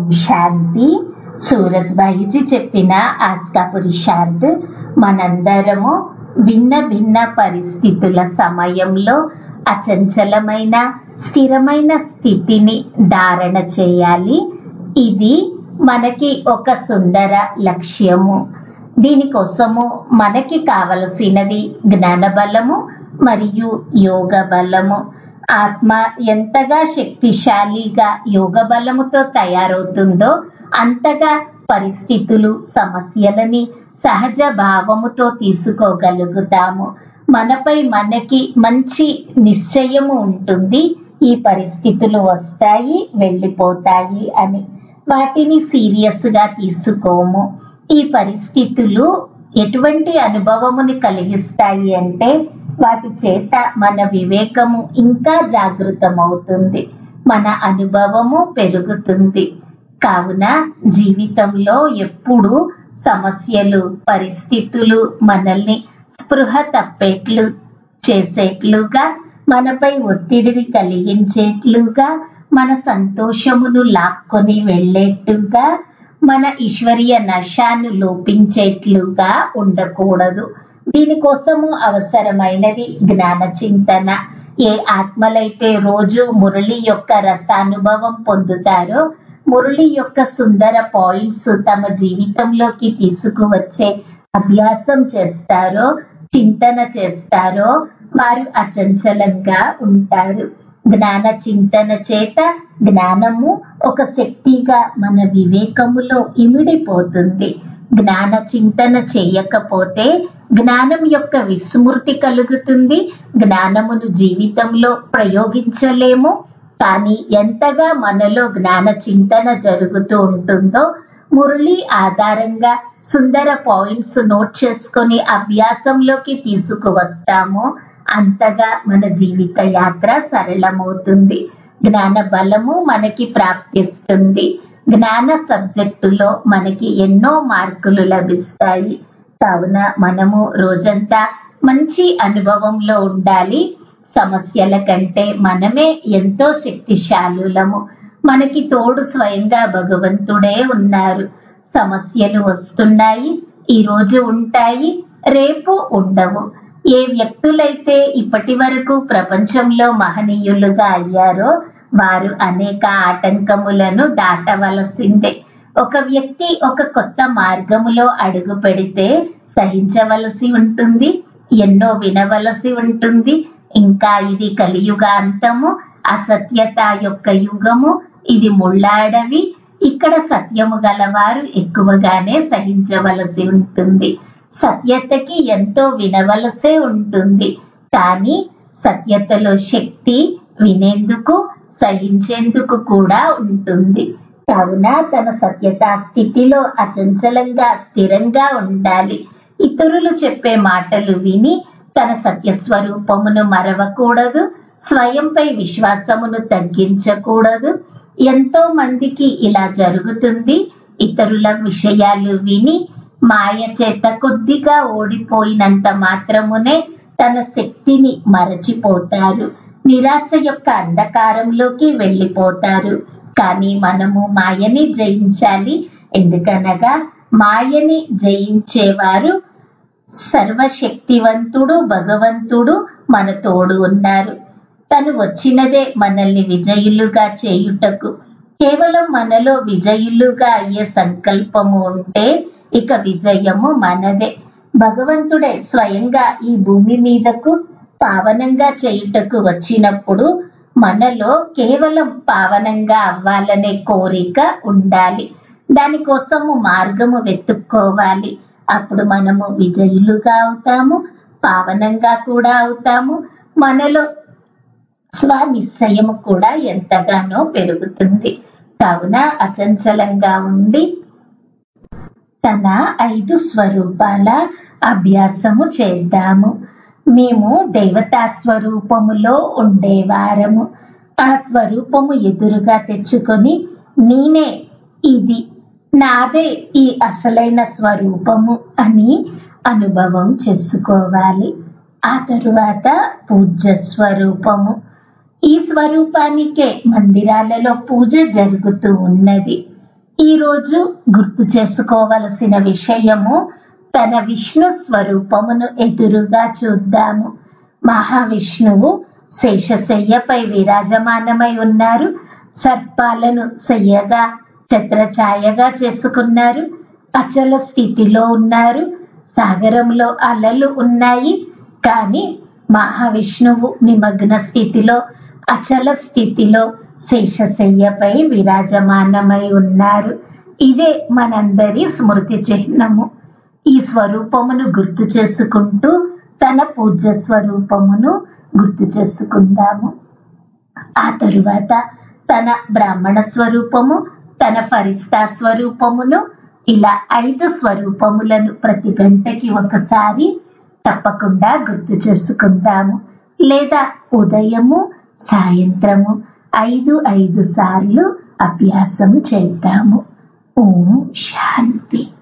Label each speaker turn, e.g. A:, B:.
A: శాంతి. సూరజ్భాయిజీ చెప్పిన ఆస్కా పురుషార్థ్. మనందరము భిన్న భిన్న పరిస్థితుల సమయంలో అచంచలమైన స్థిరమైన స్థితిని ధారణ చేయాలి. ఇది మనకి ఒక సుందర లక్ష్యము. దీనికోసము మనకి కావలసినది జ్ఞాన బలము మరియు యోగ బలము. ఆత్మ ఎంతగా శక్తిశాలిగా యోగ బలముతో తయారవుతుందో అంతగా పరిస్థితులు సమస్యలని సహజ భావముతో తీసుకోగలుగుతాము. మనపై మనకి మంచి నిశ్చయము ఉంటుంది. ఈ పరిస్థితులు వస్తాయి, వెళ్ళిపోతాయి అని. వాటిని సీరియస్ గా తీసుకోము. ఈ పరిస్థితులు ఎటువంటి అనుభవముని కలిగిస్తాయి అంటే వాటి చేత మన వివేకము ఇంకా జాగృతమవుతుంది, మన అనుభవము పెరుగుతుంది. కావున జీవితంలో ఎప్పుడు సమస్యలు పరిస్థితులు మనల్ని స్పృహ తప్పేట్లు చేసేట్లుగా, మనపై ఒత్తిడిని కలిగించేట్లుగా, మన సంతోషమును లాక్కొని వెళ్ళేట్టుగా, మన ఈశ్వరీయ నశాను లోపించేట్లుగా ఉండకూడదు. దీనికోసము అవసరమైనది జ్ఞాన చింతన. ఏ ఆత్మలైతే రోజు మురళి యొక్క రసానుభవం పొందుతారో, మురళి యొక్క సుందర పాయింట్స్ తమ జీవితంలోకి తీసుకువచ్చే అభ్యాసం చేస్తారో, చింతన చేస్తారో, వారు అచంచలంగా ఉంటారు. జ్ఞాన చింతన చేత జ్ఞానము ఒక శక్తిగా మన వివేకములో ఇమిడిపోతుంది. జ్ఞాన చింతన చేయకపోతే జ్ఞానం యొక్క విస్మృతి కలుగుతుంది. జ్ఞానమును జీవితంలో ప్రయోగించలేము. కానీ ఎంతగా మనలో జ్ఞాన చింతన జరుగుతూ ఉంటుందో, మురళి ఆధారంగా సుందర పాయింట్స్ నోట్ చేసుకొని అభ్యాసంలోకి తీసుకువస్తామో అంతగా మన జీవిత యాత్ర సరళమవుతుంది. జ్ఞాన బలము మనకి ప్రాప్తిస్తుంది. జ్ఞాన సబ్జెక్టులో మనకి ఎన్నో మార్కులు లభిస్తాయి. కావున మనము రోజంతా మంచి అనుభవంలో ఉండాలి. సమస్యల కంటే మనమే ఎంతో శక్తిశాలులము. మనకి తోడు స్వయంగా భగవంతుడే ఉన్నారు. సమస్యలు వస్తున్నాయి, ఈ రోజు ఉంటాయి, రేపు ఉండవు. ఏ వ్యక్తులైతే ఇప్పటి వరకు ప్రపంచంలో మహనీయులుగా అయ్యారో వారు అనేక ఆటంకములను దాటవలసిందే. ఒక వ్యక్తి ఒక కొత్త మార్గములో అడుగు పెడితే సహించవలసి ఉంటుంది, ఎన్నో వినవలసి ఉంటుంది. ఇంకా ఇది కలియుగ అంతము, అసత్యత యొక్క యుగము, ఇది ముళ్ళాడవి. ఇక్కడ సత్యము గలవారు ఎక్కువగానే సహించవలసి ఉంటుంది. సత్యతకి ఎంతో వినవలసే ఉంటుంది. కానీ సత్యతలో శక్తి వినేందుకు, సహించేందుకు కూడా ఉంటుంది. కావున తన సత్యతా స్థితిలో అచంచలంగా స్థిరంగా ఉండాలి. ఇతరులు చెప్పే మాటలు విని తన సత్యస్వరూపమును మరవకూడదు. స్వయంపై విశ్వాసమును తగ్గించకూడదు. ఎంతో మందికి ఇలా జరుగుతుంది. ఇతరుల విషయాలు విని మాయ చేత కొద్దిగా ఓడిపోయినంత మాత్రమునే తన శక్తిని మరచిపోతారు. నిరాశ యొక్క అంధకారంలోకి వెళ్ళిపోతారు. కానీ మనము మాయని జయించాలి. ఎందుకనగా మాయని జయించేవారు సర్వశక్తివంతుడు భగవంతుడు మన తోడు ఉన్నారు. తను వచ్చినదే మనల్ని విజయులుగా చేయుటకు. కేవలం మనలో విజయులుగా అయ్యే సంకల్పము ఉంటే ఇక విజయము మనదే. భగవంతుడే స్వయంగా ఈ భూమి మీదకు పావనంగా చేయుటకు వచ్చినప్పుడు మనలో కేవలం పావనంగా అవ్వాలనే కోరిక ఉండాలి. దానికోసము మార్గము వెతుక్కోవాలి. అప్పుడు మనము విజయులుగా అవుతాము, పావనంగా కూడా అవుతాము. మనలో స్వనిశ్చయము కూడా ఎంతగానో పెరుగుతుంది. కావున అచంచలంగా ఉండి తన 5 స్వరూపాల అభ్యాసము చేద్దాము. మేము దేవతా స్వరూపములో ఉండేవారము. ఆ స్వరూపము ఎదురుగా తెచ్చుకొని నేనే, ఇది నాదే ఈ అసలైన స్వరూపము అని అనుభవం చేసుకోవాలి. ఆ తరువాత పూజ్య స్వరూపము. ఈ స్వరూపానికే మందిరాలలో పూజ జరుగుతూ ఉన్నది. ఈరోజు గుర్తు చేసుకోవలసిన విషయము, తన విష్ణు స్వరూపమును ఎదురుగా చూద్దాము. మహావిష్ణువు శేషశయ్యపై విరాజమానమై ఉన్నారు. సర్పాలను శయ్యగా ఛత్రఛాయగా చేసుకున్నారు. అచల స్థితిలో ఉన్నారు. సాగరంలో అలలు ఉన్నాయి, కానీ మహావిష్ణువు నిమగ్న స్థితిలో, అచల స్థితిలో శేషశయ్యపై విరాజమానమై ఉన్నారు. ఇదే మనందరి స్మృతి చిహ్నము. ఈ స్వరూపమును గుర్తు చేసుకుంటూ తన పూజ్య స్వరూపమును గుర్తు చేసుకుందాము. ఆ తరువాత తన బ్రాహ్మణ స్వరూపము, తన ఫరిస్తా స్వరూపమును, ఇలా 5 స్వరూపములను ప్రతి గంటకి ఒకసారి తప్పకుండా గుర్తు చేసుకుందాము. లేదా ఉదయము సాయంత్రము 5 సార్లు అభ్యాసం చేద్దాము. ఓం శాంతి.